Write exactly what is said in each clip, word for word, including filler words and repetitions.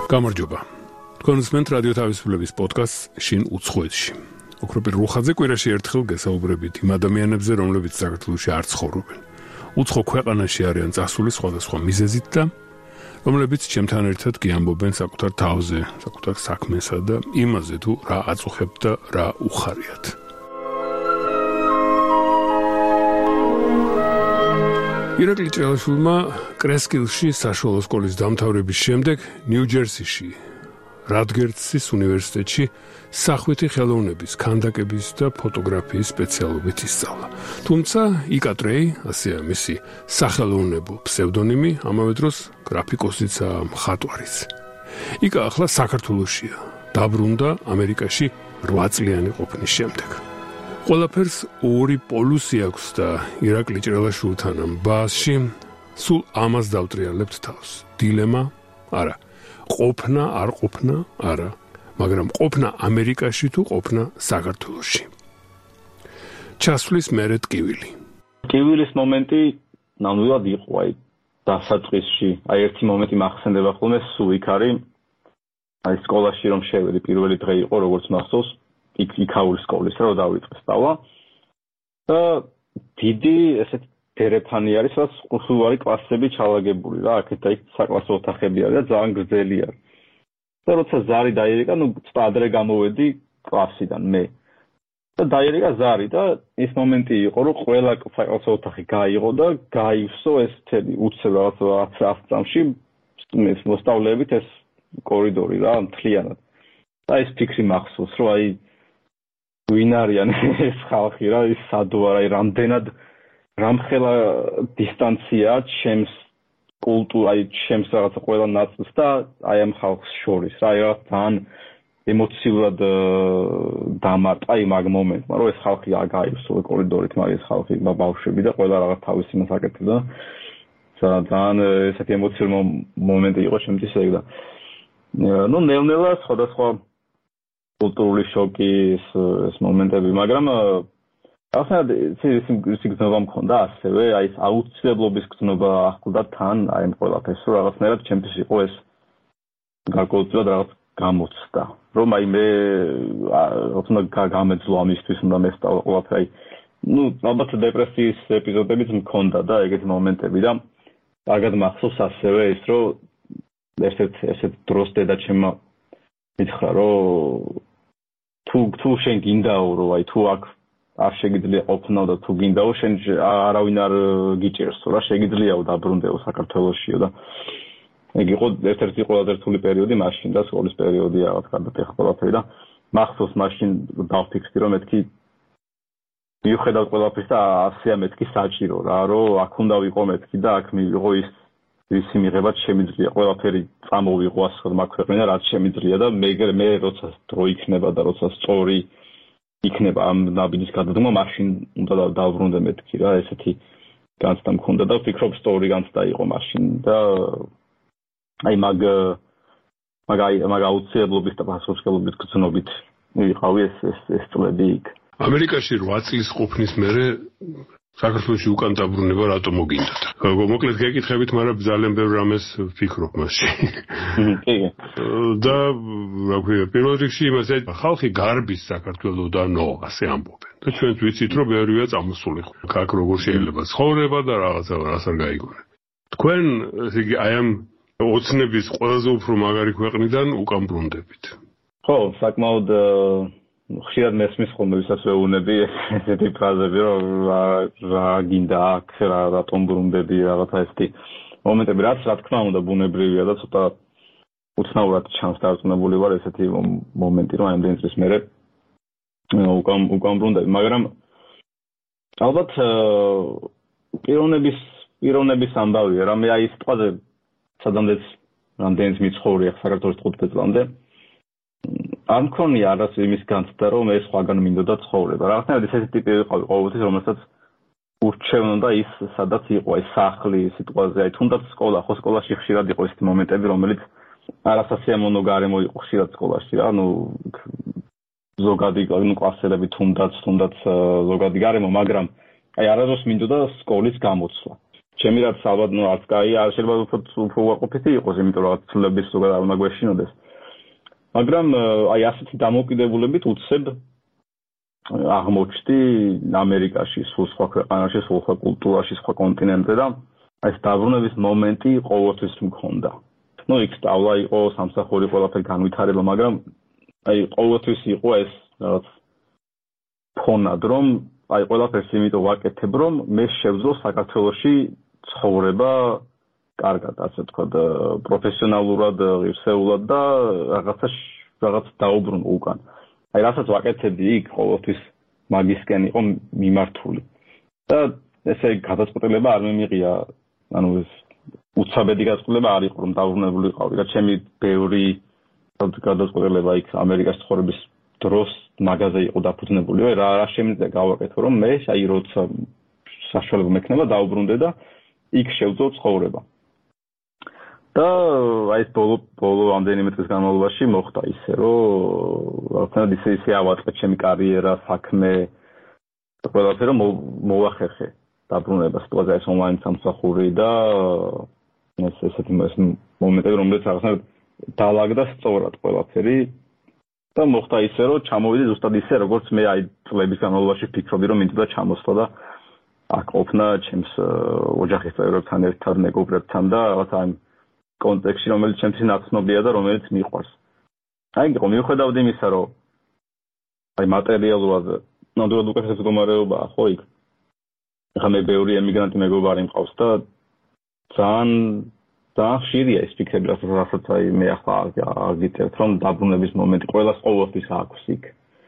გამარჯობა. თქვენ უსმენთ რადიო თავისუფლების პოდკასტს შინ უცხოეთში. ოქროპირ რუხაძე კვირაში ერთხელ გესაუბრებით იმ ადამიანებზე, რომლებიც საქართველოში არ ცხოვრობენ. უცხო ქვეყანაში არიან წასული სხვადასხვა მიზეზით და რომლებიც ჩემთან ერთად გიამბობენ საკუთარ თავზე, საკუთარ საქმესა და იმაზე თუ რა აწუხებთ და რა უხარიათ. ირაკლი ჭრელაშვილმა კრესკილში საშუალო სკოლის დამთავრების შემდეგ ნიუ-ჯერსიში რატგერსის უნივერსიტეტში სახვითი ხელოვნების, ქანდაკების და ფოტოგრაფიის სპეციალობით ისწავლა. თუმცა იკატრეი, ასეა მისი სახელოვნებო ფსევდონიმი, ამავე დროს გრაფიკოსიცა, მხატვარიც. იკა ახლა საქართველოშია, დაბრუნდა ამერიკაში რვა წლიანი ყოფნის შემდეგ. ყველაფერს ორი პოლუსი აქვს და ირაკლი ჭრელაშვილთან ბაასში სულ ამას დავტრიალებთ თავს. დილემა, არა. ყოფნა, არ ყოფნა, არა. მაგრამ ყოფნა ამერიკაში თუ ყოფნა საქართველოში. ჩასვლის მერე ტკივილი. ტკივილის მომენტი ნამდვილად იყო, აი, დასაწყისში. აი, ერთი მომენტი მახსენდება ხოლმე, სულ იქ არის, აი, სკოლაში რომ შევედი, პირველი დღე იყო, როგორც მახსოვს, იქ იქაური სკოლის რა დავიწყე სწავლა. და დიდი ესეთ დერეფანი არის, რაც სულ არის კლასები ჩალაგებული რა, აქეთ და იქ საკლასო ოთახები არის და ძალიან გრძელი არის. და როცა ზარი დაირეკა, ნუ წადრე გამოვედი კლასიდან მე. და დაირეკა ზარი და ის მომენტი იყო, რომ ყველა საკლასო ოთახი გაიღო და გაივსო ეს თელი უცებ რაღაც ას წამში ეს მოსწავლეებით ეს კორიდორი რა, მთლიანად. და ეს ფიქრი მახსოვს, რომ აი ვინ არიან ეს ხალხი რა, ის სადო არა, აი რამდენად რამხელა დისტანცია ჩემს კულტურა, აი ჩემს რაღაცა ყველა ნაწილს და აი ამ ხალხს შორის რა, აი ძალიან ემოციურად დამარტყა იმ მაგ მომენტმა, რომ ეს ხალხი გაივსო კორიდორით, მაგრამ ეს ხალხი ბავშვები და ყველა რაღაც თავის იმას აკეთებდა. ძალიან ესეთი ემოციური მომენტი იყო ჩემთვის ეგ და ნუ ნელ-ნელა სხვადასხვა კულტურული შოკის ეს მომენტები, მაგრამ ახლა ის გზნობა მქონდა ასევე, აი ეს აუცილებლობის გზნობა ახლდა თან, აი ამ ყველაფერს, რომ რაღაცნაირად ჩემთვის იყო ეს გარკვეულწილად რაღაც გამოცდა, რომ აი მე უნდა გამეძლო ამისთვის, უნდა მესწავლა ყველაფერი. ნუ ალბათ დეპრესიის ეპიზოდებიც მქონდა და ეგეთი მომენტები და კარგად მახსოვს ასევე ის, რომ ესეთ ესეთ დროს დედაჩემმა მითხრა, რომ თუ თუ შენ გინდაო, რომ აი თუ აქ არ შეგიძლია ყოფნა და თუ გინდაო, შენ არავინ არ გიჭერსო რა, შეგიძლიაო დაბრუნდეო საქართველოშიო და ეგ იყო ერთ-ერთი ყველაზე რთული პერიოდი მაშინ და სკოლის პერიოდი რაღაც კარგად ეხა ყველაფერი და მახსოვს მაშინ დავფიქრდი, რომ მეთქი მიუხედავად ყველაფერისა ასეა მეთქი საჭირო რა, რომ აქ უნდა ვიყო მეთქი და აქ მივიღო ის ისი მიღებაც შემიძლია ყველაფერი წამოვიღო ასე მაქვეყნა რაც შემიძლია და მე მე როცა დრო იქნება და როცა სწორი იქნება ამ ნაბიჯის გადადგმა მაშინ უნდა დავბრუნდე მეთქი რა, ესეთი განცდა მქონდა და ვფიქრობ სწორი განცდა იყო მაშინ და აი მაგ მაგ მაგ აუცილებლობის და პასუხისმგებლობის გზნობით ვიყავი ეს ეს ეს წლები იქ. ამერიკაში რვა წლის ყოფნის მერე საქართველოში უკან დაბრუნება რატომ მოგინდათ? მოკლედ გეკითხებით, მაგრამ ძალიან ბევრ რამეს ვფიქრობ მასში. კი. და რა ქვია, პირველ რიგში იმაზე ხალხი გარბის საქართველოდანო, ასე ამბობენ. და ჩვენც ვიცით, რომ ბევრია წამოსული. აქ როგორ შეიძლება ცხოვრება და რაღაცა რას არ გაიგონებთ. თქვენ ესე იგი აი ამ ოცნების ყველაზე უფრო მაგარი ქვეყნიდან უკან ბრუნდებით. ხო, საკმაოდ ხშირად მესმის ხოლმე ვისაც ვეუბნები ესეთი ფრაზები, რომ რა გინდა აქ, რა რატომ ბრუნდები, რაღაცა ესეთი მომენტები, რაც რა თქმა უნდა ბუნებრივია და ცოტა უცნაურად ჩანს დარწმუნებული ვარ ესეთი მომენტი, რომ ამდენი წლის მერე უკან უკან ბრუნდები, მაგრამ ალბათ პიროვნების პიროვნების ამბავია, რა მე აი ეს თვალე სადამდეც რამდენიც მიცხოვრია საქართველოს თხუთმეტ წლამდე არ მქონია არას იმის განცდა, რომ ეს სხვაგან მინდოდა ცხოვრება. რაღაცნაირად ესეთი ტიპი ვიყავი ყოველთვის, რომელსაც ურჩევნოდა ის, სადაც იყო ეს სახლი, სიტყვაზე, აი თუნდაც სკოლა, ხო სკოლაში ხშირად იყო ესეთი მომენტები, რომელიც არასასიამოვნო გარემო იყო ხშირად სკოლაში რა, ნუ ზოგადი ნუ კლასელები თუნდაც თუნდაც ზოგადი გარემო, მაგრამ აი არასდროს მინდოდა სკოლის გამოცვლა. ჩემი რაც ალბათ ნუ არც კაი არ შეიძლება უფრო უარყოფითი იყოს, იმიტომ რომ ცვლილების ზოგადად არ უნდა გვეშინოდეს. მაგრამ აი ასეთი დამოკიდებულებით უცებ აღმოჩნდი ამერიკაში, სულ სხვა ქვეყანაში, სულ სხვა კულტურაში, სხვა კონტინენტზე და ეს დაბრუნების მომენტი ყოველთვის მქონდა. ნუ იქ სწავლა იყო, სამსახური ყველაფერი განვითარება, მაგრამ აი ყოველთვის იყო ეს რაღაც ფონად, რომ აი ყველაფერს იმიტომ ვაკეთებ, რომ მე შევძლო საქართველოში ცხოვრება კარგად, ასე ვთქვათ, პროფესიონალურად, ღირსეულად და რაღაცა რაღაც დაუბრუნო უკან. აი რასაც ვაკეთებდი იქ ყოველთვის მაგისკენ იყო მიმართული. და ესე გადაწყვეტილება არ მემიღია, ანუ ეს უცაბედი გადაწყვეტილება არ იყო, რომ დაუბრუნებული ვიყავი. და ჩემი ბევრი გადაწყვეტილება იქ ამერიკაში ცხოვრების დროს მაგაზე იყო დაფუძნებული. რა რა შემიძლია გავაკეთო, რომ მე აი როცა საშუალება მექნება დაუბრუნდე და იქ შევძლო ცხოვრება. და აი ეს ბოლო ბოლო ამდენიმე წლის განმავლობაში მოხდა ისე, რომ რაღაცნაირად ისე ისე ავაწყე ჩემი კარიერა, საქმე და ყველაფერი რომ მოვახერხე დაბრუნება სიტუაცია ეს ონლაინ სამსახური და ეს ესეთი მომენტები, რომელიც რაღაცნაირად დაალაგდა სწორად ყველაფერი და მოხდა ისე, რომ ჩამოვიდე ზუსტად ისე, როგორც მე აი წლების განმავლობაში ფიქრობდი, რომ მინდოდა ჩამოსვლა და აქ ყოფნა ჩემს ოჯახის წევრებთან ერთად, მეგობრებთან და რაღაცა ამ კონტექსტში, რომელიც ჩემთვის ნაცნობია და რომელიც მიყვარს. აი, იყო მიუხედავად იმისა, რომ აი მატერიალურად ნამდვილად უკეთეს მდგომარეობაა, ხო იქ. ახლა მე ბევრი ემიგრანტი მეგობარი მყავს და ძალიან ძალიან ხშირია ეს ფიქრები, რასაც აი მე ახლა აგიწევთ, რომ დაბრუნების მომენტი ყველას ყოველთვის აქვს იქ.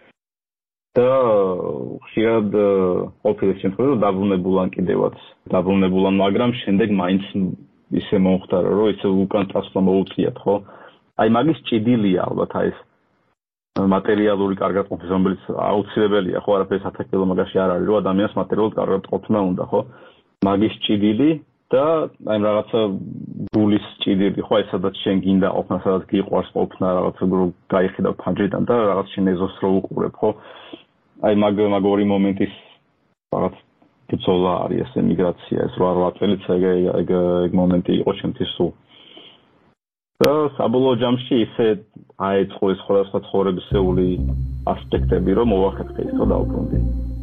და ხშირად ყოფილი შემთხვევაში დაბრუნებულან კიდევაც დაბრუნებულან, მაგრამ შემდეგ მაინც ისე მომხდარა, რომ ისე უკან წასვლა მოუწიათ, ხო? აი მაგის ჭიდილია ალბათ აი ეს მატერიალური კარგად ყოფნა, რომელიც აუცილებელია, ხო, არაფერს ათაკილო მაგაში არ არის, რომ ადამიანს მატერიალურად კარგად ყოფნა უნდა, ხო? მაგის ჭიდილი და აი რაღაცა გულის ჭიდილი, ხო, აი სადაც შენ გინდა ყოფნა, სადაც გიყვარს ყოფნა, რაღაცა რო გაიხედავ ფანჯრიდან და რაღაც შენ ეზოს რო უყურებ, ხო? აი მაგ მაგ ორი მომენტის რაღაც ბრძოლა არის ეს ემიგრაცია, ეს რვა წელიც ეგ ეგ ეგ მომენტი იყო ჩემთვის სულ. და საბოლოო ჯამში ისე აეწყო ეს სხვადასხვა ცხოვრებისეული ასპექტები, რომ მოვახერხე ის და დავბრუნდი.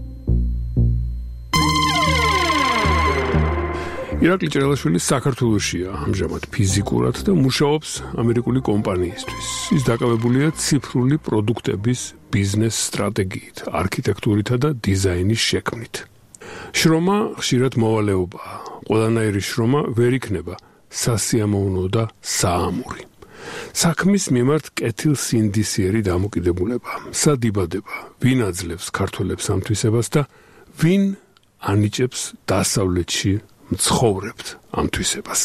ირაკლი ჭერელაშვილი საქართველოშია ამჟამად ფიზიკურად და მუშაობს ამერიკული კომპანიისთვის. ის დაკავებულია ციფრული პროდუქტების ბიზნეს სტრატეგიით, არქიტექტურითა და დიზაინის შექმნით. შრომა ხშირად მოვალეობაა. ყველანაირი შრომა ვერ იქნება სასიამოვნო და საამური. საქმის მიმართ კეთილსინდისიერი დამოკიდებულება, სადიბადება, ვინ აძლევს ქართველებს ამ თვისებას და ვინ ანიჭებს დასავლეთში მცხოვრებთ ამ თვისებას.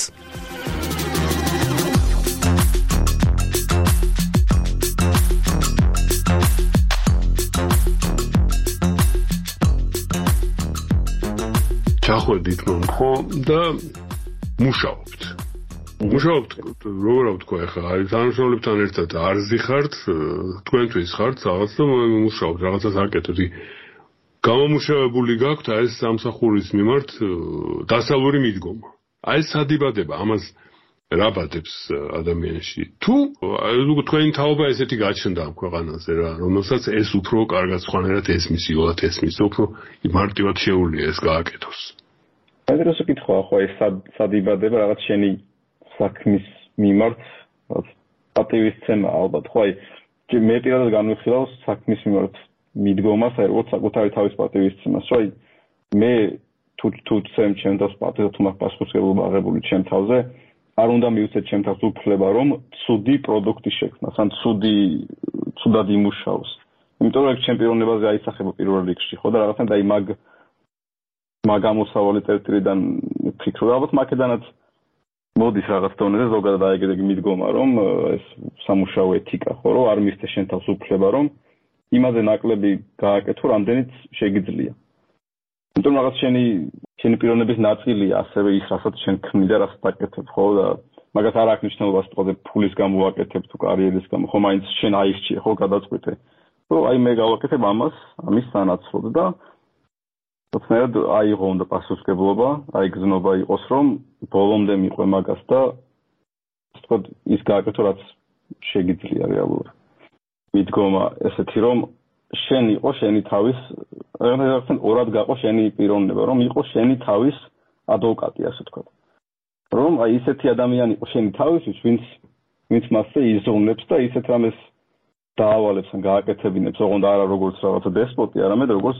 ჩახვედით მომხო და მუშაობთ. მუშაობთ, როგორ ვთქვა ახლა, არის თანამშრომლებთან ერთად არზი ხართ, თქვენთვის ხართ, რაღაც და მუშაობთ, რაღაცას აკეთებთ. გამომუშავებული გაქვთ აი ეს სამსახურის მიმართ დასავლური მიდგომა. აი ეს სადიბადება, ამას რა ბადებს ადამიანში? თუ თქვენი თაობა ესეთი გაჩნდა ამ ქვეყანაზე რა, რომელსაც ეს უფრო კარგად სხვანაირად ესმის, იოლად ესმის, უფრო მარტივად შეუძლია ეს გააკეთოს. ეს კითხვა ხო ეს სადიბადება რაღაც შენი საქმის მიმართ პატივისცემა ალბათ ხო აი მე პირადად განვიხილავ საქმის მიმართ მიდგომას აი როგორც საკუთარი თავის პატივისცემას რომ აი მე თუ თუ წემ ჩემ თავს პატივს თუ მაგ პასუხისმგებლობა აღებული ჩემ თავზე არ უნდა მივცეთ ჩემ თავს უფლება რომ ცუდი პროდუქტი შექმნას ან ცუდი ცუდად იმუშაოს იმიტომ რომ ჩემ პიროვნებაზე აისახება პირველ რიგში ხო და რაღაცნაირად აი მაგ მაგამოსავალი წერტილიდან ფიქრობ ალბათ მაგედანაც მოდის რაღაც დონეზე ზოგადად აი ეგ მიდგომა რომ ეს სამუშაო ეთიკა ხო რომ არ მისცე შენ თავს უფლება რომ იმაზე ნაკლები გააკეთო რამდენიც შეგიძლია იმიტომ რომ რაღაც შენი შენი პიროვნების ნაწილია ასევე ის რასაც შენ ქმნი და რასაც აკეთებ ხო და მაგას არ აქვს მნიშვნელობა სიტყვაზე ფულის გამო ვაკეთებ თუ კარიერის გამო ხო მაინც შენ აირჩიე ხო გადაწყვეტე რომ აი მე გავაკეთებ ამას ამის სანაცვლოდ და თუმცა აიღო უნდა პასუხისმგებლობა, აი გზნობა იყოს, რომ ბოლომდე მიყვე მაგას და თქო ის გააკეთო, რაც შეგიძლია რეალურად. მიდგომა ესეთი, რომ შენ იყო შენი თავის, რაღაცა ორად გაყო შენი პიროვნება, რომ იყო შენი თავის ადვოკატი, ასე ვთქვათ. რომ აი ისეთი ადამიანი იყო შენი თავისთვის, ვინც ვინც მასზე იზრუნებს და ისეთ რამეს დაავალებს ან გააკეთებინებს, ოღონდ არა როგორც რაღაცა დესპოტი, არამედ როგორც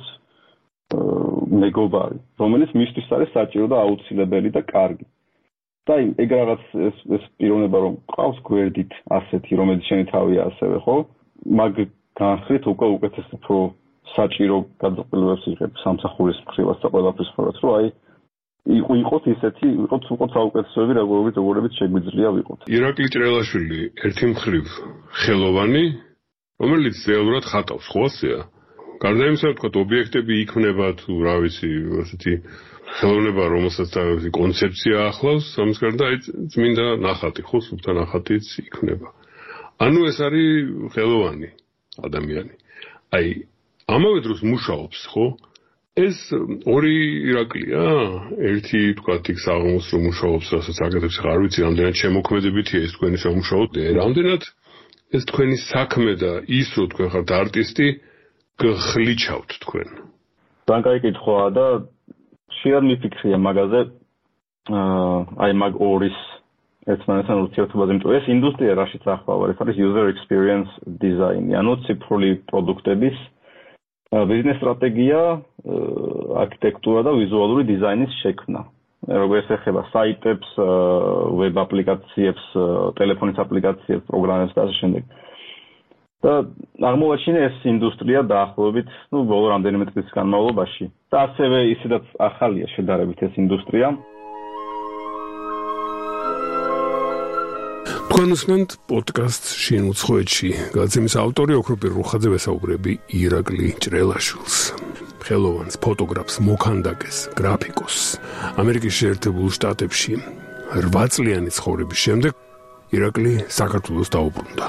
მეგობარი, რომელიც მისთვის არის საჭირო და აუცილებელი და კარგი. და აი ეგ რაღაც ეს ეს პიროვნება რომ ყავს გვერდით ასეთი, რომელიც შენი თავია ასევე, ხო? მაგ განხრით უკვე უკეთეს უფრო საჭირო გადაწყვეტილებებს იღებ სამსახურის მხრივაც და ყველაფრის მხრივაც, რომ აი იყო იყოთ ისეთი, იყოთ უყოთ საუკეთესოები, როგორიც როგორიც შეგვიძლია ვიყოთ. ირაკლი ჭრელაშვილი ერთი მხრივ ხელოვანი, რომელიც ზეალურად ხატავს, ხო ასეა? გარდა იმისა, ვთქვათ, ობიექტები იქმნება თუ რა ვიცი, ასეთი ხელოვნება, რომელსაც თავისი კონცეფცია ახლავს, ამის გარდა აი წმინდა ნახატი, ხო, სუფთა ნახატიც იქმნება. ანუ ეს არის ხელოვანი ადამიანი. აი, ამავე დროს მუშაობს, ხო? ეს ორი ირაკლია, ერთი ვთქვათ, იქ საღამოს რომ მუშაობს, რასაც აკეთებს, ხარ ვიცი, რამდენად შემოქმედებითია ეს თქვენი სამუშაო, რამდენად ეს თქვენი საქმე და ის რომ თქვენ ხართ არტისტი, გხლიჩავთ თქვენ. თან კაი კითხვაა და შეიძლება მიფიქრია მაგაზე, აი მაგ ორის ერთმანეთთან ურთიერთობაზე, იმიტომ ეს ინდუსტრია რაშიც ახვალ, ეს არის user experience design, ანუ ციფრული პროდუქტების ბიზნეს სტრატეგია, არქიტექტურა და ვიზუალური დიზაინის შექმნა. როგორც ეხება საიტებს, ვებ აპლიკაციებს, ტელეფონის აპლიკაციებს, პროგრამებს და ასე შემდეგ. და აღმოაჩინე ეს ინდუსტრია დაახლოებით, ну, ბოლო რამდენიმე წლის განმავლობაში. და ასევე ისედაც ახალია შედარებით ეს ინდუსტრია. თქვენ უსმენთ პოდკასტს შინ უცხოეთში. გადაცემის ავტორი ოქროპირ რუხაძე ვესაუბრები ირაკლი ჭრელაშვილს. ხელოვანს, ფოტოგრაფს, მოქანდაკეს, გრაფიკოს. ამერიკის შეერთებულ შტატებში რვა წლიანი ცხოვრების შემდეგ ირაკლი საქართველოს დაუბრუნდა.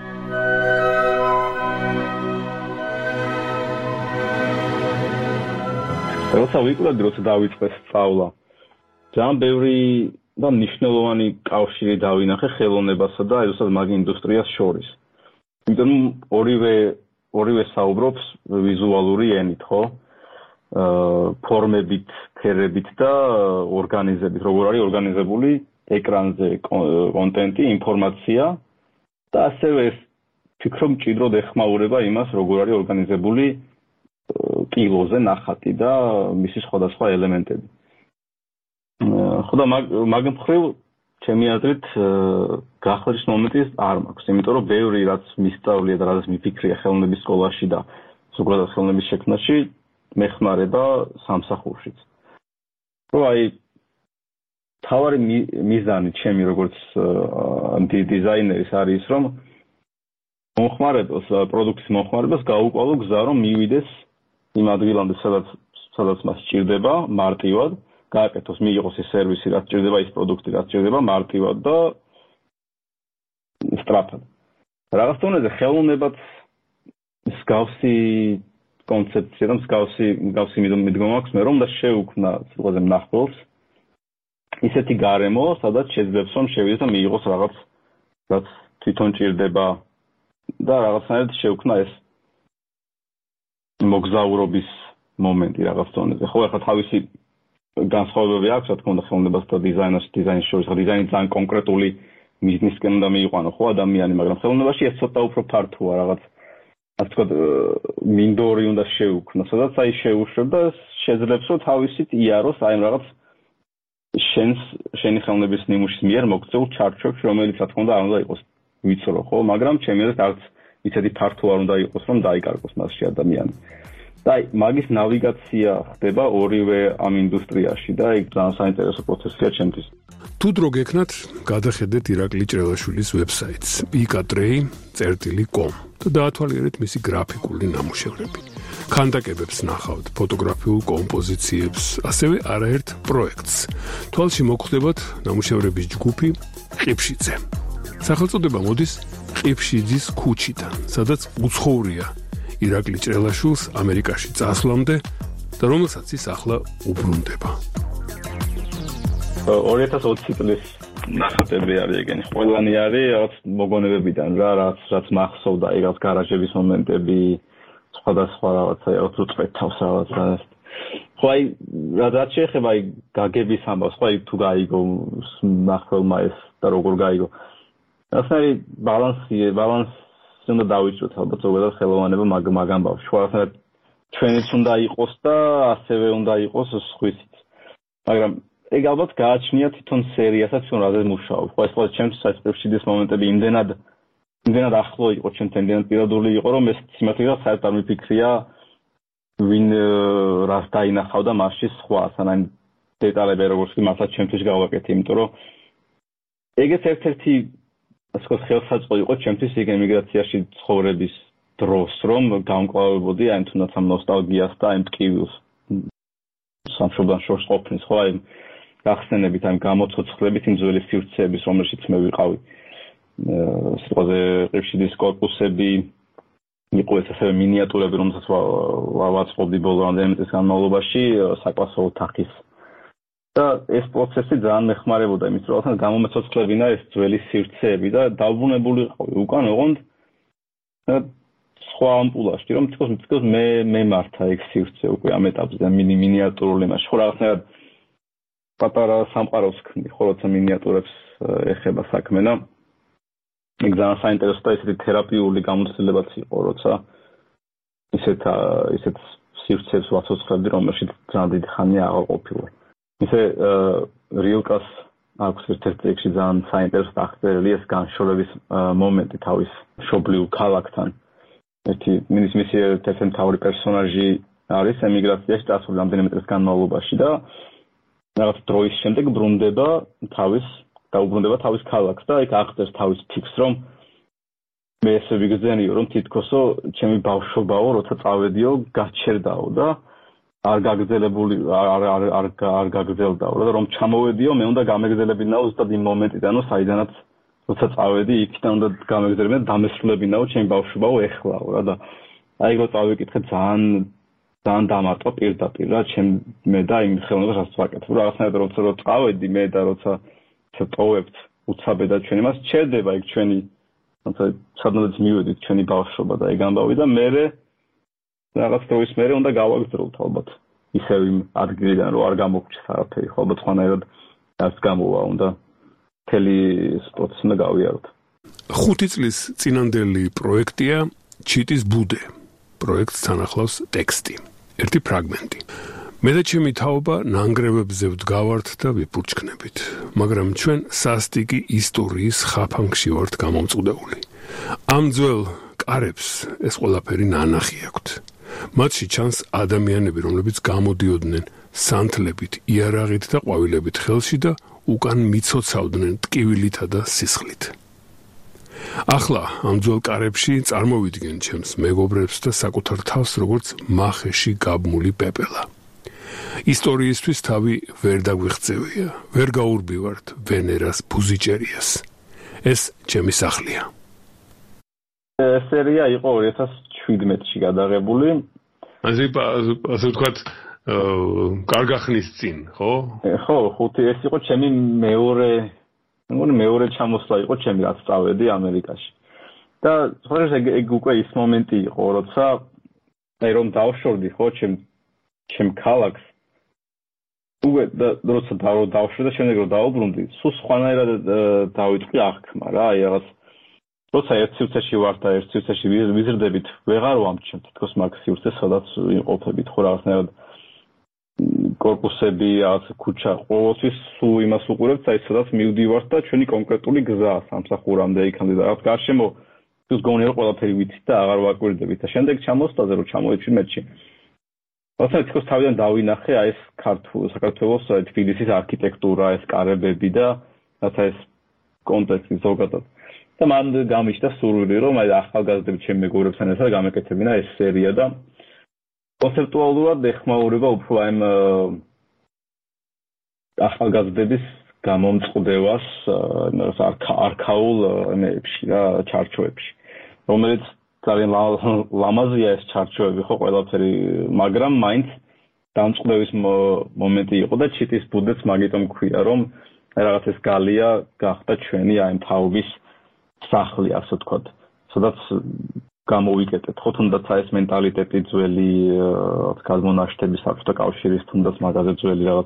როცა ვიკლავდი, როცა დავიწყეს სწავლა, ძალიან ბევრი და მნიშვნელოვანი კავშირი დავინახე ხელოვნებასა და აიროსად მაგ ინდუსტრიას შორის. იმიტომ რომ ორივე ორივე საუბრობს ვიზუალური ენით, ხო? აა ფორმებით, ფერებით და ორგანიზებით, როგორ არის ორგანიზებული ეკრანზე კონტენტი, ინფორმაცია და ასევე ეს ფიქრობ მჭიდროდ ეხმაურება იმას, როგორ არის ორგანიზებული კილოზე ნახატი და მისი სხვადასხვა ელემენტები. ხო და მაგ მხრივ ჩემი აზრით გახლის მომენტი არ მაქვს, იმიტომ რომ ბევრი რაც მისწავლია და რაც მიფიქრია ხელოვნების სკოლაში და ზოგადად ხელოვნების შექმნაში მეხმარება სამსახურშიც. რო აი თავარი მიზანი ჩემი როგორც დიზაინერის არის ის, რომ მომხმარებელს პროდუქტის მომხმარებელს გაუყვალო გზა, რომ მივიდეს იმ ადგილამდე, სადაც სადაც მას სჭირდება მარტივად, გააკეთოს, მიიღოს ის სერვისი, რაც სჭირდება, ის პროდუქტი, რაც სჭირდება მარტივად და სწრაფად. რაღაც დონეზე ხელოვნებაც მსგავსი კონცეფცია და მსგავსი მსგავსი მიდგომა აქვს, მე რომ და შეუქმნა სიტყვაზე მნახველს ისეთი გარემო, სადაც შეძლებს რომ შევიდეს და მიიღოს რაღაც, რაც თვითონ ჭირდება და რაღაცნაირად შეუქმნა ეს მოგზაურობის მომენტი რაღაც დონეზე. ხო, ახლა თავისი განსხვავებები აქვს, რა თქმა უნდა, ხელოვნებას და დიზაინს, დიზაინის შორის, დიზაინი ძალიან კონკრეტული მიზნისკენ უნდა მიიყვანო, ხო, ადამიანი, მაგრამ ხელოვნებაში ეს ცოტა უფრო ფართოა, რაღაც ასე ვთქვათ, მინდორი უნდა შეუქმნას, სადაც აი შეუშვებ და შეძლებს რომ თავისით იაროს აი რაღაც შენს შენი ხელოვნების ნიმუშის მიერ მოგწეულ ჩარჩოებში, რომელიც რა თქმა უნდა არ უნდა იყოს ვიწრო, ხო, მაგრამ ჩემი აზრით არც ისეთი ფართო არ უნდა იყოს, რომ დაიკარგოს მასში ადამიანი. და აი მაგის ნავიგაცია ხდება ორივე ამ ინდუსტრიაში და ეგ ძალიან საინტერესო პროცესია ჩემთვის. თუ დრო გექნათ, გადახედეთ ირაკლი ჭრელაშვილის ვებსაიტს i k t r e i dot com და დაათვალიერეთ მისი გრაფიკული ნამუშევრები. ქანდაკებებს ნახავთ, ფოტოგრაფიულ კომპოზიციებს, ასევე არაერთ პროექტს. თვალში მოგხვდებათ ნამუშევრების ჯგუფი ყიფშიძე. სახელწოდება მოდის ყიფშიძის ქუჩიდან, სადაც უცხოვრია ირაკლი ჭრელაშვილს ამერიკაში წასვლამდე და რომელსაც ის ახლა უბრუნდება. ორი ათას ოცი წლის ნახატები არის ეგენი. ყველანი არის რაღაც მოგონებებიდან რა, რაც რაც მახსოვდა, რაღაც გარაჟების მომენტები, სხვადასხვა რაღაცა, რაღაც უწყვეტავს რაღაცა. ხო აი, რაც შეეხება აი გაგების ამბავს, ხო აი თუ გაიგო მახველმა ეს და როგორ გაიგო. ასეთი ბალანსი, ბალანსი უნდა დავიჭროთ ალბათ ზოგადად ხელოვანება მაგ მაგ ამბავს. ხო რაღაცა ჩვენიც უნდა იყოს და ასევე უნდა იყოს სხვისიც. მაგრამ ეგ ალბათ გააჩნია თვითონ სერიასაც, რომ რაზე მუშაობ. ხო ეს ყოველ ჩემთვის საერთაშორისო მომენტები იმდენად იმდენად ახლო იყო ჩემთან, იმდენად პირადული იყო, რომ ეს სიმართლეა საერთოდ არ მიფიქრია ვინ რას დაინახავდა მასში სხვა, სანამ დეტალები როგორც კი მართლა ჩემთვის გავაკეთე, იმიტომ რომ ეგეც ერთ-ერთი ასე ვთქვათ ხელსაწყო იყო ჩემთვის ეგ ემიგრაციაში ცხოვრების დროს, რომ გამკლავებოდი აი თუნდაც ამ ნოსტალგიას და ამ ტკივილს სამშობლოში შორს ყოფნის, ხო აი გახსენებით ამ გამოცოცხლებით იმ ძველი სივრცეების, რომელშიც მე ვიყავი. სიტყვაზე ყიფშიდის კორპუსები, იყო ეს ასევე მინიატურები, რომელსაც ვაწყობდი ბოლო რამდენიმე წლის განმავლობაში საკლასო ოთახის. და ეს პროცესი ძალიან მეხმარებოდა იმის, რომ თან გამომეცოცხლებინა ეს ძველი სივრცეები და დაუბრუნებული ვიყავი უკან ოღონდ სხვა ამპულაში, რომ თქოს თქოს მე მე მართა ეგ სივრცე უკვე ამ ეტაპზე მინი მინიატურული მასში. ხო რაღაცნაირად პატარა სამყაროს ქმნი, ხო როცა მინიატურებს ეხება საქმე და ეგ ძალიან საინტერესო და ისეთი თერაპიული გამოცდილებაც იყო, როცა ისეთ ისეთ სივრცეებს ვაცოცხლებდი, რომელშიც ძალიან დიდი ხანია აღარ ყოფილა. ისე რილკას აქვს ერთ-ერთ ტექსტში ძალიან საინტერესო აღწერილი ეს განშორების მომენტი თავის მშობლიურ ქალაქთან. ერთი მინის მისი ერთ-ერთი მთავარი პერსონაჟი არის ემიგრაციაში წასული რამდენიმე წლის განმავლობაში და რაღაც დროის შემდეგ ბრუნდება თავის დაუბრუნდება თავის ქალაქს და იქ აღწერს თავის ფიქს, რომ მე ესე ვიგრძენიო, რომ თითქოსო ჩემი ბავშვობაო, როცა წავედიო, გაჩერდაო და არ გაგრძელებული არ არ არ არ გაგრძელდაო და რომ ჩამოვედიო, მე უნდა გამეგრძელებინაო ზუსტად იმ მომენტიდან, საიდანაც როცა წავედი, იქიდან უნდა გამეგრძელებინა და დამესრულებინაო ჩემი ბავშვობაო ეხლაო რა და აი რო წავიკითხე ძალიან ძალიან დამარტყა პირდაპირ რა ჩემ მე და იმ ხელოვნებას ვაკეთებ. რაღაცნაირად როცა რო წავედი მე და როცა წავევთ უცაბე და ჩვენი მას ჩერდება იქ ჩვენი თუმცა სადღაც მივედით ჩვენი ბავშვობა და ეგ ამბავი და მე რაღაც დროის მერე უნდა გავაგრძელოთ ალბათ ისევ იმ ადგილიდან რომ არ გამოგჩეს არაფერი, ხო ალბათ სხვანაირად არც გამოვა უნდა მთელი სპორტს უნდა გავიაროთ. ხუთი წლის წინანდელი პროექტია ჩიტის ბუდე. პროექტს თანახლავს ტექსტი, ერთი ფრაგმენტი. მე და ჩემი თაობა ნანგრევებზე ვდგავართ და ვიფურჩქნებით, მაგრამ ჩვენ სასტიკი ისტორიის ხაფანგში ვართ გამომწუდეული. ამ ძველ კარებს ეს ყველაფერი ნანახი აქვთ. მათში ჩანს ადამიანები, რომლებიც გამოდიოდნენ სანთლებით, იარაღით და ყვავილებით ხელში და უკან მიცოცავდნენ ტკივილითა და სისხლით. ახლა ამ ძველ კარებში წარმოვიდგენ ჩემს მეგობრებს და საკუთარ თავს როგორც მახეში გაბმული პეპელა. ისტორიისთვის თავი ვერ დაგვიღწევია, ვერ გაურბივართ ვენერას ბუზიჭერიას. ეს ჩემი სახლია. სერია იყო ორი ათას შვიდმეტში გადაღებული. ასე ასე ვთქვათ, კარგა ხნის წინ, ხო? ხო, ხუთი ეს იყო ჩემი მეორე, მეგონი მეორე ჩამოსვლა იყო ჩემი, რაც წავედი ამერიკაში. და სწორედ ეგ უკვე ის მომენტი იყო, როცა აი რომ დავშორდი ხო ჩემ ჩემ ქალაქს უკვე და როცა დავშორდი და შემდეგ რომ დავუბრუნდი, სულ სხვანაირად დავიწყდი აღქმა რა, აი რაღაც როცა ერთ სივრცეში ვარ და ერთ სივრცეში ვიზრდებით, ვეღარ ვამჩნევ თითქოს მაგ სივრცეს, სადაც ვიმყოფებით, ხო რაღაცნაირად კორპუსები, რაღაც ქუჩა, ყოველთვის სულ იმას უყურებთ, აი სადაც მივდივართ და ჩვენი კონკრეტული გზა სამსახურამდე იქამდე და რაღაც გარშემო ის გონია რომ ყველაფერი ვიცით და აღარ ვაკვირდებით და შემდეგ ჩამოსვლაზე რომ ჩამოვედი მეთში. რაცა თითქოს თავიდან დავინახე აი ეს ქართულ საქართველოს თბილისის არქიტექტურა, ეს კარებები და რაცა ეს კონტექსტი ზოგადად. და მან გამიშთა სურვილი რომ აი ახალგაზრდები ჩემი მეგობრებთან ერთად გამეკეთებინა ეს სერია და კონცეპტუალურად ეხმაურება უფრო აი ახალგაზრდების გამომწყდევას არქაულ ენებში რა ჩარჩოებში, რომელიც ძალიან ლამაზია ეს ჩარჩოები ხო ყველაფერი, მაგრამ მაინც დამწყდების მომენტი იყო და ჩიტის ბუდეც მაგიტომ ქვია, რომ რაღაც ეს გალია გახდა ჩვენი აი თაობის სახლი, ასე ვთქვათ. სადაც გამოვიკეტეთ, ხო თუნდაც აი ეს მენტალიტეტი ძველი გაზმონაშთების საბჭოთა კავშირის თუნდაც მაგაზე ძველი რაღაც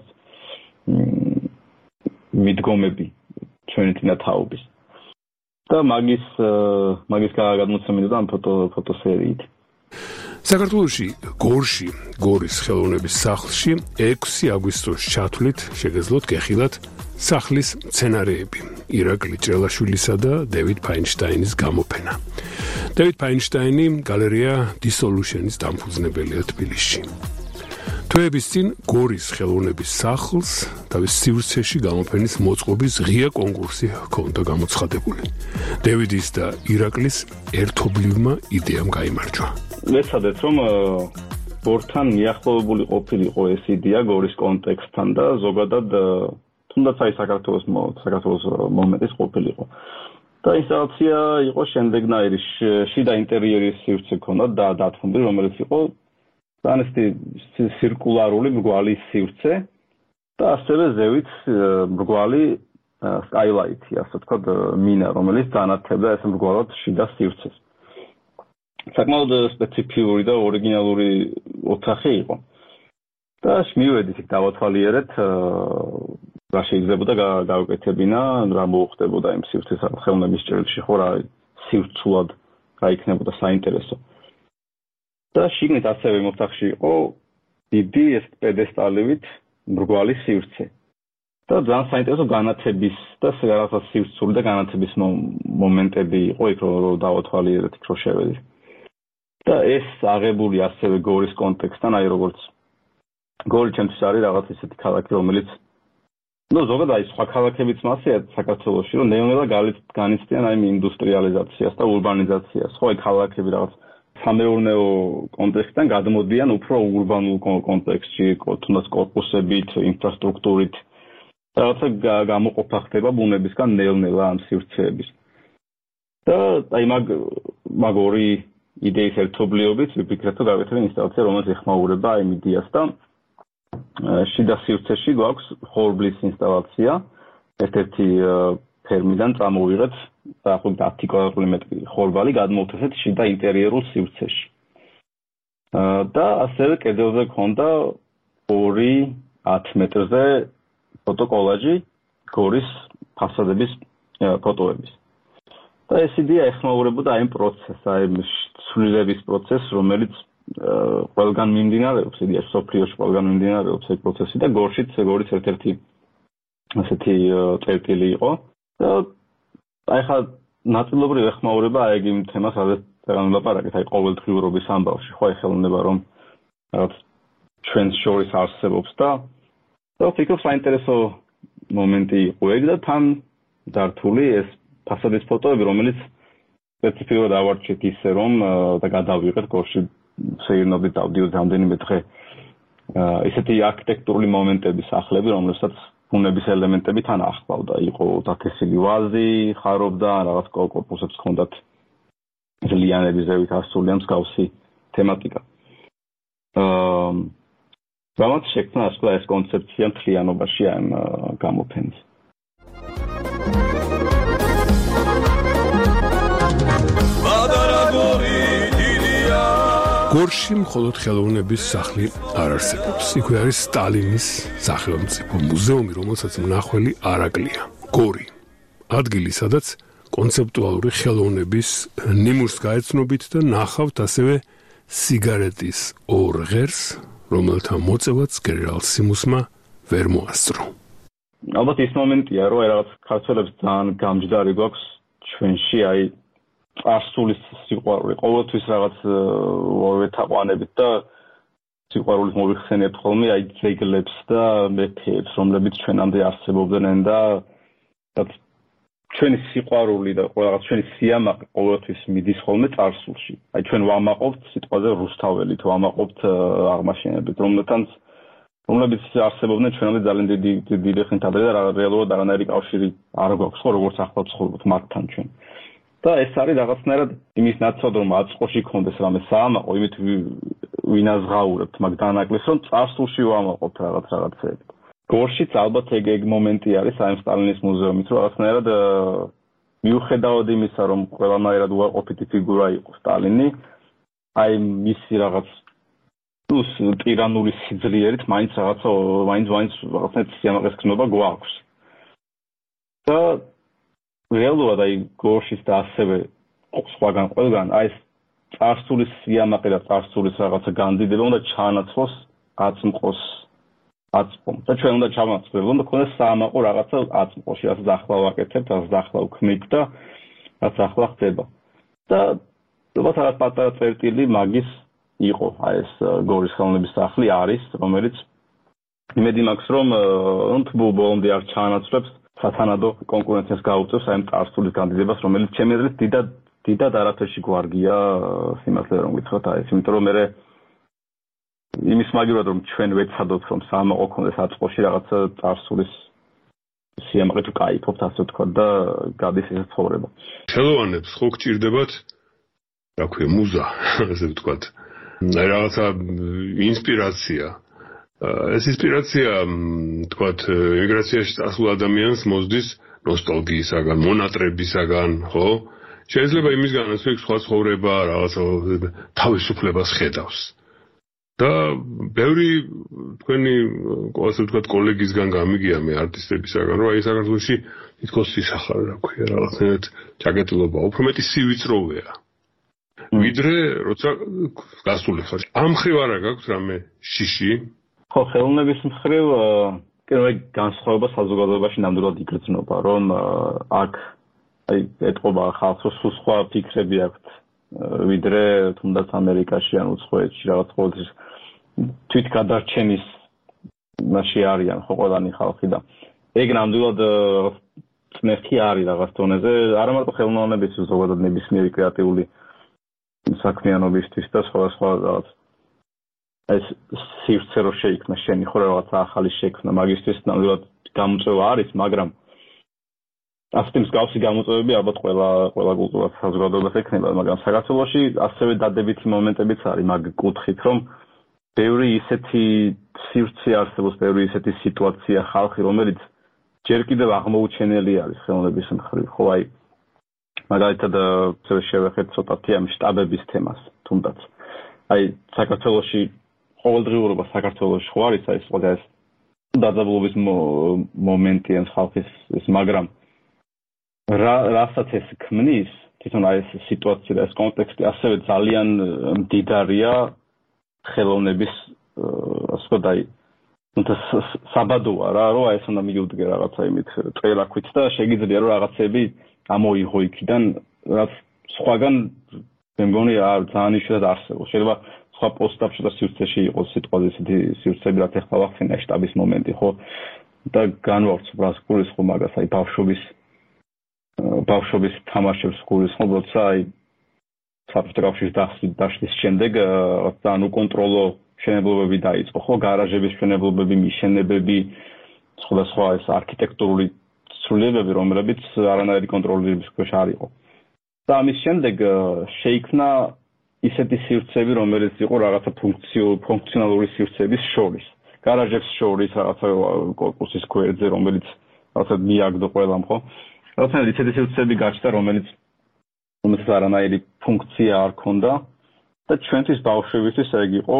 მიდგომები ჩვენი წინა თაობის. და მაგის მაგის გადმოცემით და ფოტო ფოტოსერიით. საქართველოში გორში, გორის ხელოვნების სახლში ექვსი აგვისტოს ჩათვლით შეგეძლოთ გეხილათ სახლის მცენარეები, ირაკლი ჭრელაშვილისა და დევიდ ფაინშტაინის გამოფენა. დევიდ ფაინშტაინი გალერეა დისოლუშენის დამფუძნებელია თბილისში. თვეების წინ გორის ხელოვნების სახლს თავის სივრცეში გამოფენის მოწყობის ღია კონკურსი ჰქონდა გამოცხადებული. დევიდის და ირაკლის ერთობლივმა იდეამ გაიმარჯვა. ვეცადეთ, რომ გორთან მიახლოებული ყოფილიყო ეს იდეა გორის კონტექსტთან და ზოგადად თუნდაც აი საქართველოს საქართველოს მომენტის ყოფილიყო. და ინსტალაცია იყო შემდეგნაირი, შიდა ინტერიერის სივრცე ჰქონდა და დათმობილი, რომელიც იყო ანესტი ცირკულარული მრგვალი სივრცე და ასევე ზევით მრგვალი სკაილაიტი, ასე ვთქვათ, მინა, რომელიც განათებდა ეს მრგვალად შიდა სივრცეს. საკმაოდ სპეციფიური და ორიგინალური ოთახი იყო. და მივედით იქ დავათვალიერეთ რა შეიძლებოდა გავუკეთებინა, რა მოუხდებოდა იმ სივრცეს ხელოვნების ჭრილში, ხო რა სივრცულად რა იქნებოდა საინტერესო. და შიგნით ასევე ოთახში იყო დიდი ეს პედესტალივით მრგვალი სივრცე. და ძალიან საინტერესო განათების და რაღაცა სივრცული და განათების მომენტები იყო იქ რომ დავათვალიერეთ, იქ რომ შევედით. და ეს აღებული ასევე გორის კონტექსტთან, აი როგორც გორი ჩემთვის არის რაღაც ისეთი ქალაქი, რომელიც ну ზოგადად აი სხვა ქალაქებიც მასეა საქართველოში, რომ ნელა განიცდიან აი ინდუსტრიალიზაციას და ურბანიზაციას. ხო აი ქალაქები რაღაც სამეურნეო კონტექსტიდან გადმოდიან უფრო ურბანულ კონტექსტში, თუნდაც კორპუსებით, ინფრასტრუქტურით. რაღაცა გამოყოფა ხდება ბუნებისგან ნელ-ნელა ამ სივრცეების. და აი მაგ მაგ ორი იდეის ერთობლიობით ვიფიქრეთ, რომ გავეთრე ინსტალაცია, რომელიც ეხმაურება აი იდეას და შიდა სივრცეში გვაქვს ხორბლის ინსტალაცია, ერთ-ერთი ფერმიდან წამოვიღეთ დაახლოებით ათი კვადრატული მეტრი ხორბალი გადმოვთესეთ შიდა ინტერიერულ სივრცეში. და ასევე კედელზე ქონდა ორი ათი მეტრზე ფოტოკოლაჟი გორის ფასადების ფოტოების. და ეს იდეა ეხმაურებოდა აი პროცესს, აი ცვლილების პროცესს, რომელიც ყველგან მიმდინარეობს, იდეა სოფლიოში ყველგან მიმდინარეობს ეს პროცესი და გორშიც გორის ერთ-ერთი ასეთი წერტილი იყო. და აი ხა ნაწილობრივ ეხმაურება აი იმ თემას, სადაც განვლაპარაკეთ, აი ყოველდღიურობის ამბავში, ხო აი ხელოვნება რომ რაღაც ჩვენს შორის არსებობს და და ვფიქრობ საინტერესო მომენტი იყო ეგ და თან დართული ეს ფასადის ფოტოები, რომელიც სპეციფიკურად ავარჩიეთ ისე რომ და გადავიღეთ გორში შეირნობით დავდიოთ რამდენიმე დღე ესეთი არქიტექტურული მომენტები სახლები, რომლებსაც ბუნების ელემენტები თან ახლავდა. იყო დათესილი ვაზი, ხარობდა, რაღაც კორპუსებს ჰქონდათ ლიანების ზევით ასული ამ მსგავსი თემატიკა. აა რამაც შექმნა ასლა ეს კონცეფცია მთლიანობაში ამ გამოფენის. გორში მხოლოდ ხელოვნების სახლი არ არსებობს. იქვე არის სტალინის სახელმწიფო მუზეუმი, რომელსაც მნახველი არაკლია. გორი. ადგილი, სადაც კონცეპტუალური ხელოვნების ნიმუშს გაეცნობით და ნახავთ ასევე სიგარეტის ორ ღერს, რომელთა მოწევაც გენერალ სიმუსმა ვერ მოასწრო. ალბათ ის მომენტია, რომ აი რაღაც ქართველებს ძალიან გამჯდარი გვაქვს ჩვენში აი წარსულის სიყვარული, ყოველთვის რაღაც ვეთაყვანებით და სიყვარულით მოვიხსენებთ ხოლმე აი ძეგლებს და მეფეებს, რომლებიც ჩვენამდე არსებობდნენ და ჩვენი სიყვარული და რაღაც ჩვენი სიამაყე ყოველთვის მიდის ხოლმე წარსულში. აი ჩვენ ვამაყობთ სიტყვაზე რუსთაველით, ვამაყობთ აღმაშენებით, რომლებთანაც რომლებიც არსებობდნენ ჩვენამდე ძალიან დიდი დიდი ხნით ადრე და რეალურად არანაირი კავშირი არ გვაქვს, ხო როგორც ახლა ვცხოვრობთ მათთან ჩვენ. და ეს არის რაღაცნაირად იმის ნაცვლად რომ აწყოში კონდეს რამე საამაყო, იმით ვინაზღაურებთ მაგ დანაკლისს რომ წარსულში ვამაყობთ რაღაც რაღაცეები. გორშიც ალბათ ეგ ეგ მომენტი არის აი სტალინის მუზეუმით რომ რაღაცნაირად მიუხედავად იმისა რომ ყველანაირად უარყოფითი ფიგურა იყო სტალინი, აი მისი რაღაც ну ტირანული სიძლიერით მაინც რაღაცა მაინც მაინც რაღაცნაირად სიამაყეს ქნობა გვაქვს. და რეალურად აი გორშიც და ასევე სხვაგან ყველგან აი წარსულის სიამაყე და წარსულის რაღაცა განდიდება უნდა ჩაანაცვლოს აწმყოს აწმყომ. და ჩვენ უნდა ჩავანაცვლოთ, უნდა ქონდეს საამაყო რაღაცა აწმყოში, რასაც ახლა ვაკეთებთ, რასაც ახლა ვქმნით და რაც ახლა ხდება. და ალბათ რაღაც პატარა წერტილი მაგის იყო, აი ეს გორის ხელოვნების სახლი არის, რომელიც იმედი მაქვს რომ თბილ ბოლომდე არ ჩაანაცვლებს სათანადო კონკურენციას გაუწევს აი წარსულის განდიდებას, რომელიც ჩემი აზრით დიდად დიდად არაფერში გვარგია სიმართლე რომ გითხრათ აი ეს, იმიტომ რომ მე იმის მაგივრად რომ ჩვენ ვეცადოთ რომ საამაყო კონდეს აწყოში რაღაცა წარსულის სიამაყით ვკაიფობთ ასე ვთქვათ და გადის ეს ცხოვრება. ხელოვანებს ხო გჭირდებათ რა ქვია მუზა ასე ვთქვათ. აი რაღაცა ინსპირაცია. ეს ინსპირაცია ვთქვათ ემიგრაციაში წასულ ადამიანს მოსდის ნოსტალგიისაგან, მონატრებისაგან, ხო? შეიძლება იმისგანაც რომ სხვა ცხოვრება რაღაცა თავისუფლებას ხედავს. და ბევრი თქვენი ასე ვთქვათ კოლეგისგან გამიგია მე არტისტებისაგან რომ აი საქართველოში თითქოს ისახარ რა ქვია რაღაცნაირად ჩაკეტილობა უფრო მეტი სივიწროვეა ვიდრე როცა გასული ხარ ამ ხრივ არა გაქვს რამე შიში ხო ხელოვნების მხრივ კინო განსხვავება საზოგადოებაში ნამდვილად იგრძნობა რომ აქ აი ეთყობა ხალხს სულ სხვა ფიქრები აქვს ვიდრე თუნდაც ამერიკაში ან უცხოეთში რაღაც ყოველთვის თვითგადარჩენის მასში არიან ხო ყველანი ხალხი და ეგ ნამდვილად წნეხი არის რაღაც დონეზე არა მარტო ხელოვნების ზოგადად ნებისმიერი კრეატიული საქმიანობისთვის და სხვა სხვა რაღაც ეს სივრცე რო შეიქმნა შენი ხო რაღაც ახალი შექმნა მაგისტრის ნამდვილად გამოწვევა არის მაგრამ ასეთი მსგავსი გამოწვევები ალბათ ყველა ყველა კულტურას საზოგადოებას ექნება, მაგრამ საქართველოში ასევე დადებითი მომენტებიც არის მაგ კუთხით, რომ ბევრი ისეთი სივრცე არსებობს, ბევრი ისეთი სიტუაცია ხალხი, რომელიც ჯერ კიდევ აღმოუჩენელი არის ხელოვნების მხრივ, ხო აი მაგალითად შევეხეთ ცოტათი ამ შტაბების თემას, თუნდაც. აი საქართველოში ყოველდღიურობა საქართველოში ხო არის აი ეს დაძაბულობის მომენტი ან ხალხის ეს მაგრამ რა რასაც ეს ქმნის თვითონ აი ეს სიტუაცია და ეს კონტექსტი ასევე ძალიან მდიდარია ხელოვნების ასე ვთქვათ უნდა საბადოა რა რომ აი ეს უნდა მიგივდგე რაღაცა იმით ტრელაქვით და შეგიძლია რომ რაღაცები ამოიღო იქიდან რაც სხვაგან მე მგონი არ ძალიან იშვიათად არსებობს შეიძლება სხვა პოსტებში და სივრცეში იყოს სიტყვაზე ისეთი სივრცეები რაც ეხლა ვახსენე შტაბის მომენტი ხო და განვავრცობ რას გულისხმობ მაგას აი ბავშვობის ბავშვობის თამაშებს გულისხმობ, როცა აი საბჭოთა კავშირის დაშლის შემდეგ ძალიან უკონტროლო მშენებლობები დაიწყო, ხო, გარაჟების მშენებლობები, მიშენებები, სხვადასხვა ეს არქიტექტურული ცვლილებები, რომლებიც არანაირი კონტროლის ქვეშ არ იყო. და ამის შემდეგ შეიქმნა ისეთი სივრცეები, რომელიც იყო რაღაცა ფუნქციონალური სივრცეების შორის. გარაჟებს შორის რაღაცა კორპუსის გვერდზე, რომელიც რაღაცა მიაგდო ყველამ, ხო? რაღაცნაირად ისეთი სივრცეები გაჩნდა, რომელიც რომელსაც არანაირი ფუნქცია არ ქონდა და ჩვენთვის ბავშვებისთვის ეგ იყო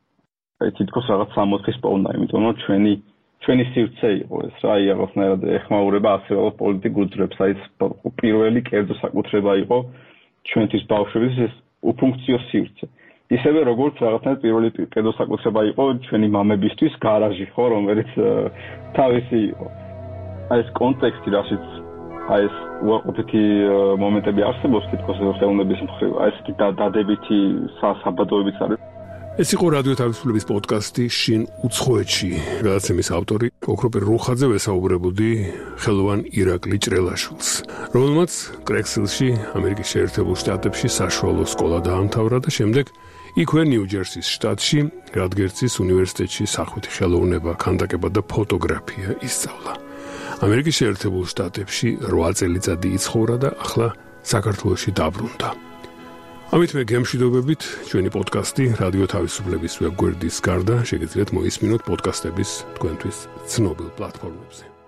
აი თითქოს რაღაც სამოთხის პოვნა, იმიტომ რომ ჩვენი ჩვენი სივრცე იყო ეს რა, აი რაღაცნაირად ეხმაურება ასევე პოლიტიკურ ძრებს, აი პირველი კერძო საკუთრება იყო ჩვენთვის ბავშვებისთვის ეს უფუნქციო სივრცე. ისევე როგორც რაღაცნაირად პირველი კერძო საკუთრება იყო ჩვენი მამებისთვის გარაჟი, ხო, რომელიც თავისი იყო. აი ეს კონტექსტი რაშიც აი ეს უარყოფითი მომენტები არსებობს თითქოს ხელოვნების მხრივ, აი ესეთი დადებითი საბადოებიც არის. ეს იყო რადიო თავისუფლების პოდკასტი შინ უცხოეთში. გადაცემის ავტორი ოქროპირ რუხაძე ვესაუბრებოდი ხელოვან ირაკლი ჭრელაშვილს, რომელმაც კრექსილში, ამერიკის შეერთებულ შტატებში საშუალო სკოლა დაამთავრა და შემდეგ იქვე ნიუ-ჯერსის შტატში, რატგერსის უნივერსიტეტში სახვითი ხელოვნება, ქანდაკება და ფოტოგრაფია ისწავლა. ამერიკის შეერთებულ შტატებში რვა წელიწადი იცხოვრა და ახლა საქართველოში დაბრუნდა. ამით მე გემშვიდობებით, ჩვენი პოდკასტი რადიო თავისუფლების ვებგვერდის გარდა შეგიძლიათ მოისმინოთ პოდკასტების თქვენთვის ცნობილ პლატფორმებზე.